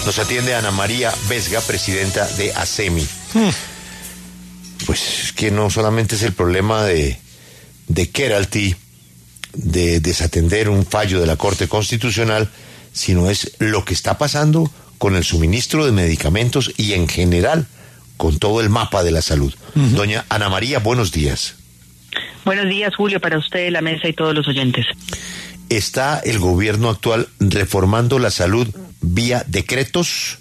Nos atiende Ana María Vesga, presidenta de ASEMI. Pues es que no solamente es el problema de Keralty, de desatender un fallo de la Corte Constitucional, sino es lo que está pasando con el suministro de medicamentos y en general con todo el mapa de la salud. Doña Ana María, buenos días. Buenos días, Julio, para usted, la mesa y todos los oyentes. ¿Está el gobierno actual reformando la salud vía decretos?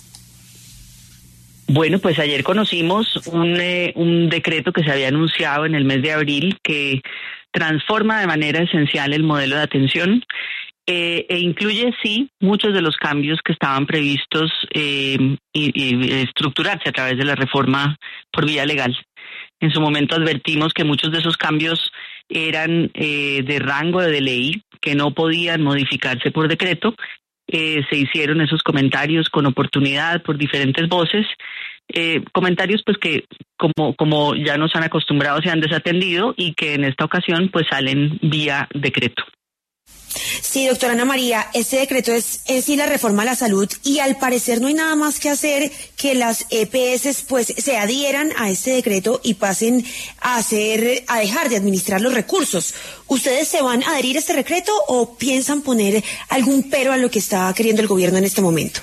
Bueno, pues ayer conocimos un decreto que se había anunciado en el mes de abril que transforma de manera esencial el modelo de atención e incluye, sí, muchos de los cambios que estaban previstos y estructurarse a través de la reforma por vía legal. En su momento advertimos que muchos de esos cambios eran de rango de ley, que no podían modificarse por decreto. Se hicieron esos comentarios con oportunidad por diferentes voces, comentarios pues que como ya nos han acostumbrado se han desatendido y que en esta ocasión pues salen vía decreto. Sí, doctora Ana María, este decreto es en sí la reforma a la salud y al parecer no hay nada más que hacer que las EPS pues se adhieran a este decreto y pasen a dejar de administrar los recursos. ¿Ustedes se van a adherir a este decreto o piensan poner algún pero a lo que está queriendo el gobierno en este momento?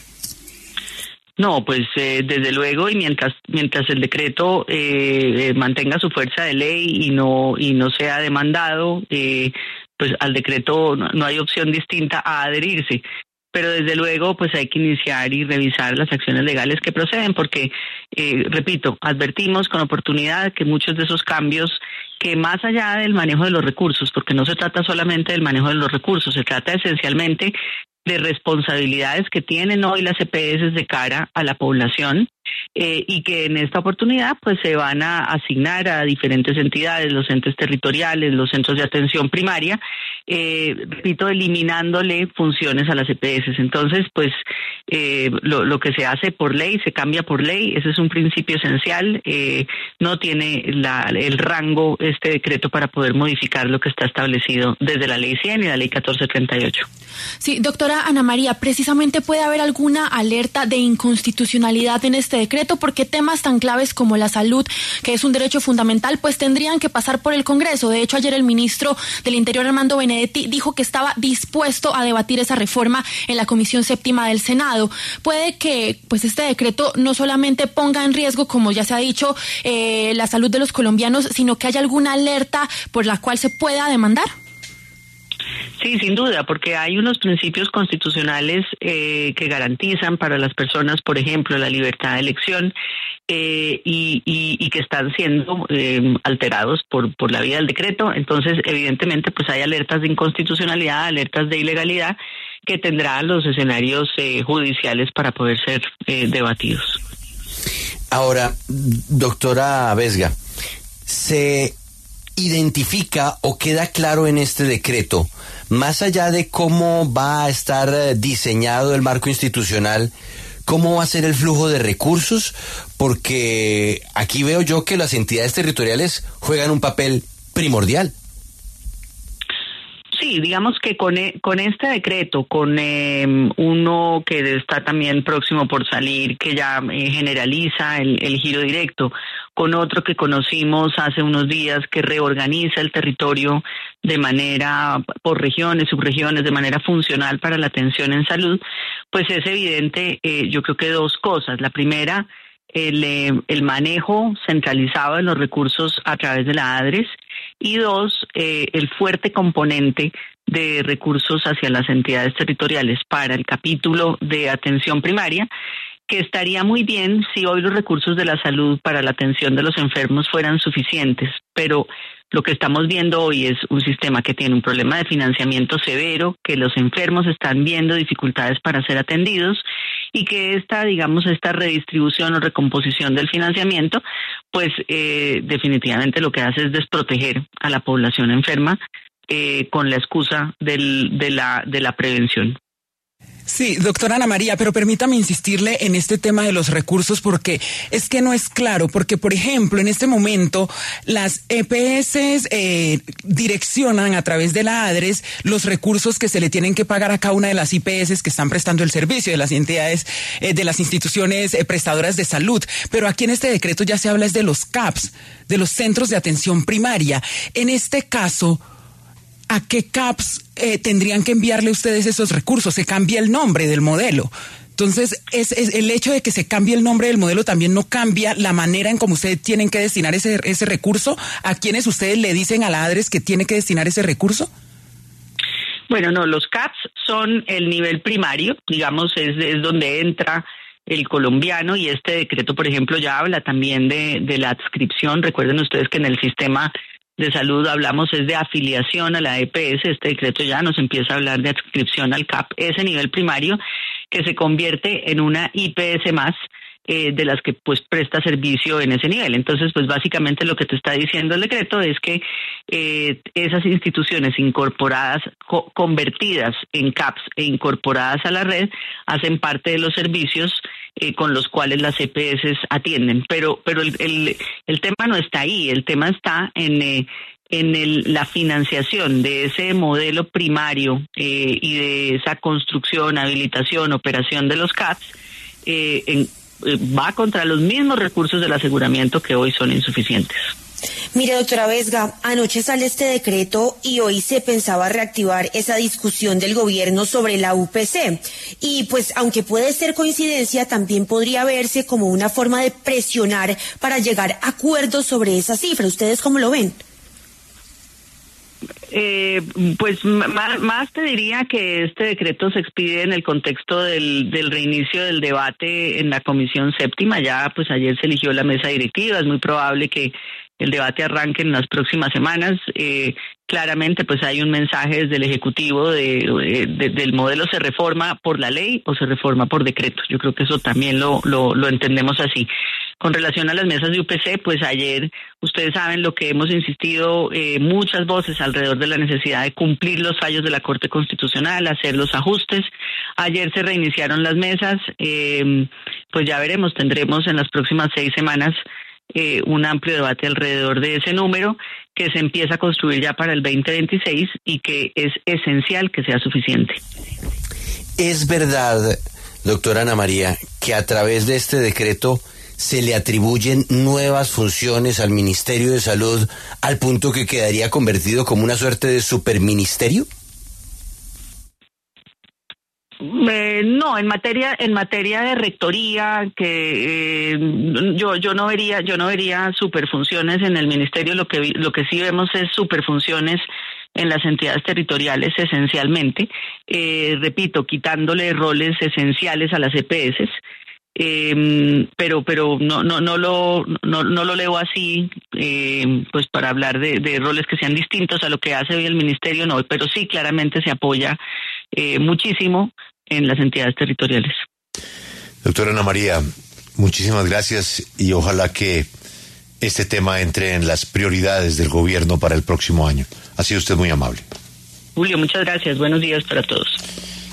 No, pues desde luego, y mientras el decreto mantenga su fuerza de ley y no sea demandado, pues al decreto no hay opción distinta a adherirse. Pero desde luego pues hay que iniciar y revisar las acciones legales que proceden porque, repito, advertimos con oportunidad que muchos de esos cambios que más allá del manejo de los recursos, porque no se trata solamente del manejo de los recursos, se trata esencialmente de responsabilidades que tienen hoy las EPS de cara a la población y que en esta oportunidad pues se van a asignar a diferentes entidades, los entes territoriales, los centros de atención primaria, repito, eliminándole funciones a las EPS. Entonces, pues lo que se hace por ley, se cambia por ley, ese es un principio esencial, no tiene el rango este decreto para poder modificar lo que está establecido desde la ley 100 y la ley 1438. Sí, doctora Ana María, precisamente puede haber alguna alerta de inconstitucionalidad en este decreto porque temas tan claves como la salud, que es un derecho fundamental, pues tendrían que pasar por el Congreso. De hecho, ayer el ministro del Interior, Armando Benedetti, dijo que estaba dispuesto a debatir esa reforma en la Comisión Séptima del Senado. Puede que pues este decreto no solamente ponga en riesgo, como ya se ha dicho, la salud de los colombianos, sino que haya alguna alerta por la cual se pueda demandar. Sí, sin duda, porque hay unos principios constitucionales que garantizan para las personas, por ejemplo, la libertad de elección y que están siendo alterados por la vía del decreto. Entonces, evidentemente, pues hay alertas de inconstitucionalidad, alertas de ilegalidad que tendrán los escenarios judiciales para poder ser debatidos. Ahora, doctora Vesga, ¿se identifica o queda claro en este decreto, más allá de cómo va a estar diseñado el marco institucional, cómo va a ser el flujo de recursos? Porque aquí veo yo que las entidades territoriales juegan un papel primordial. Sí, digamos que con este decreto, con uno que está también próximo por salir, que ya generaliza el giro directo, con otro que conocimos hace unos días que reorganiza el territorio de manera por regiones, subregiones, de manera funcional para la atención en salud, pues es evidente, yo creo que dos cosas. La primera, el manejo centralizado de los recursos a través de la ADRES, y dos, el fuerte componente de recursos hacia las entidades territoriales para el capítulo de atención primaria, que estaría muy bien si hoy los recursos de la salud para la atención de los enfermos fueran suficientes, pero lo que estamos viendo hoy es un sistema que tiene un problema de financiamiento severo, que los enfermos están viendo dificultades para ser atendidos y que esta redistribución o recomposición del financiamiento, pues definitivamente lo que hace es desproteger a la población enferma con la excusa de la prevención. Sí, doctora Ana María, pero permítame insistirle en este tema de los recursos porque es que no es claro, porque por ejemplo en este momento las EPS direccionan a través de la ADRES los recursos que se le tienen que pagar a cada una de las IPS que están prestando el servicio, de las entidades, de las instituciones prestadoras de salud, pero aquí en este decreto ya se habla es de los CAPS, de los centros de atención primaria. En este caso, ¿a qué CAPS tendrían que enviarle ustedes esos recursos? Se cambia el nombre del modelo. Entonces, es el hecho de que se cambie el nombre del modelo también no cambia la manera en cómo ustedes tienen que destinar ese recurso. ¿A quiénes ustedes le dicen a la ADRES que tiene que destinar ese recurso? Bueno, no, los CAPS son el nivel primario, digamos, es donde entra el colombiano, y este decreto, por ejemplo, ya habla también de la adscripción. Recuerden ustedes que en el sistema de salud hablamos es de afiliación a la EPS, este decreto ya nos empieza a hablar de adscripción al CAP, ese nivel primario que se convierte en una IPS más de las que pues presta servicio en ese nivel. Entonces, pues básicamente lo que te está diciendo el decreto es que esas instituciones incorporadas, convertidas en CAPS e incorporadas a la red, hacen parte de los servicios con los cuales las EPS atienden. Pero el tema no está ahí, el tema está en la financiación de ese modelo primario y de esa construcción, habilitación, operación de los CAPS, va contra los mismos recursos del aseguramiento que hoy son insuficientes. Mire, doctora Vesga, anoche sale este decreto y hoy se pensaba reactivar esa discusión del gobierno sobre la UPC. Y pues, aunque puede ser coincidencia, también podría verse como una forma de presionar para llegar a acuerdos sobre esa cifra. ¿Ustedes cómo lo ven? Pues más te diría que este decreto se expide en el contexto del reinicio del debate en la Comisión Séptima. Ya pues ayer se eligió la mesa directiva, es muy probable que el debate arranque en las próximas semanas. Claramente pues hay un mensaje desde el Ejecutivo del modelo: se reforma por la ley o se reforma por decreto. Yo creo que eso también lo entendemos así. Con relación a las mesas de UPC, pues ayer ustedes saben lo que hemos insistido muchas voces alrededor de la necesidad de cumplir los fallos de la Corte Constitucional, hacer los ajustes. Ayer se reiniciaron las mesas, pues ya veremos, tendremos en las próximas 6 semanas un amplio debate alrededor de ese número que se empieza a construir ya para el 2026 y que es esencial que sea suficiente. Es verdad, doctora Ana María, que a través de este decreto se le atribuyen nuevas funciones al Ministerio de Salud al punto que quedaría convertido como una suerte de superministerio. No, en materia de rectoría, que yo no vería superfunciones en el ministerio. Lo que sí vemos es superfunciones en las entidades territoriales esencialmente. Repito, quitándole roles esenciales a las EPS. Pero no lo leo así, pues para hablar de roles que sean distintos a lo que hace hoy el ministerio, no, pero sí claramente se apoya muchísimo en las entidades territoriales. Doctora Ana María, muchísimas gracias y ojalá que este tema entre en las prioridades del gobierno para el próximo año. Ha sido usted muy amable. Julio, muchas gracias. Buenos días para todos.